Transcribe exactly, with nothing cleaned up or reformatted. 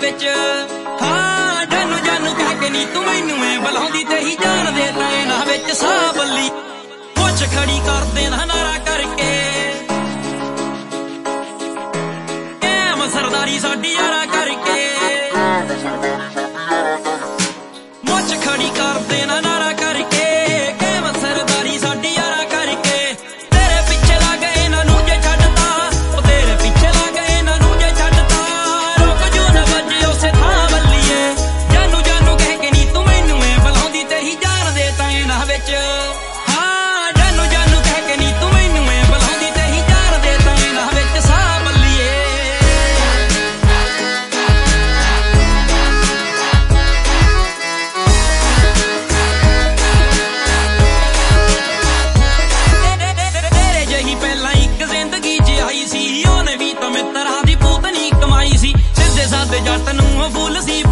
विच। हाँ जानू जानू कह के नी तू मैनू मैं बुलाउंदी तेरी जान दे तां इन्हां विच साह बल्ली। पुछ खड़ी कर देना नारा करके कैम सरदारी साडी यारा करके। मुछ खड़ी कर देना नारा करके कैम सरदारी साडी यारा करके। तेरे पिछे लग गए इन्हां नूं जे छड्डता, ओ तेरे पिछे लग गए इन्हां नूं जे छड्डता। रुक जो न वजे उसे थां बल्लीए। जानू जानू कह के नी तू मैनू मैं बुलाउंदी तेरी जान दे तां इन्हां विच। हाँ जानू जानू कह के नी तू मैनू मैं बुलाउंदी तेरी जान दे तां इन्हां विच साह बल्लीए। सादे जट नूं फुल सी